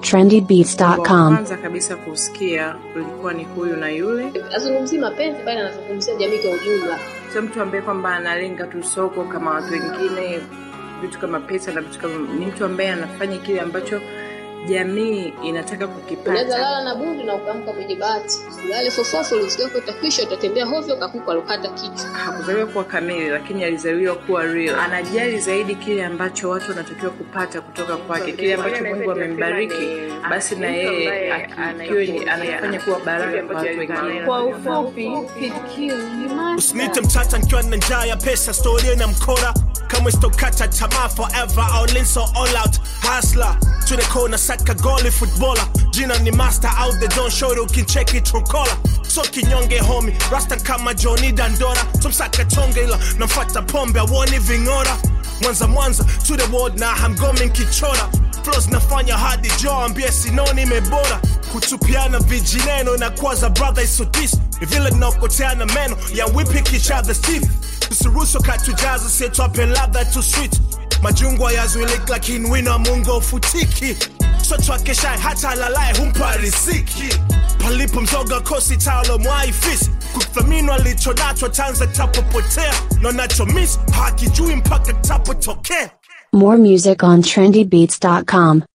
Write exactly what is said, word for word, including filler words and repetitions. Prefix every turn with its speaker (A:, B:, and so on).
A: trendy beats dot com.
B: Kwanza kabisa kusikia kulikuwa ni huyu na yule.
C: Azungumzia mapenzi bali anazungumzia jamii kwa ujumla.
B: Sio mtu ambaye kwamba analenga tu soko kama watu wengine, vitu kama pesa na vitu kama, ni mtu ambaye anafanya kile ambacho jamii inataka kukipata.
C: Unaweza lala na bundi na ukaamka kwenye bati. Ulale fofofo usikie kwa takwisha utatembea hovyo kakuku alokata kichwa.
B: Hakuzaliwa kuwa kamili lakini alizaliwa kuwa real. Anajali zaidi kile ambacho watu wanatakiwa kupata kutoka kwake. Kile ambacho Mungu amembariki basi na yeye akiwa anafanya kuwa baraka kwa watu wengine.
D: Kwa ufupi,
E: usinite mtata nikiwa na njaa ya pesa, story na mkora kama istokata tamaa, forever all in so all out hustler to the corner, saka goalie footballer, jina ni master out the don't show you can check it from collar, so kinyonge homie rasta kama Johnny Dandora, tumsaka tonge ila namfuata pombe awoni vingora, mwanza mwanza to the world na I'm going kichora, flows nafanya hadi jaw ambie sinoni mebora, kutupiana vijineno na kwaza brother is so this vile nakoteana meno ya we pick each other's teeth, tusiruhusu katujaza setu up and love that too sweet, majungwa yazuilika lakini wina mungo futiki, sotu akeshai hata lalai humpa riziki, palipo mzoga kosi taulo mwai fisi, kuthamino alichonacho tanza tapopotea, no nacho miss hakijui mpaka tapotokea.
A: More music on trendy beats dot com.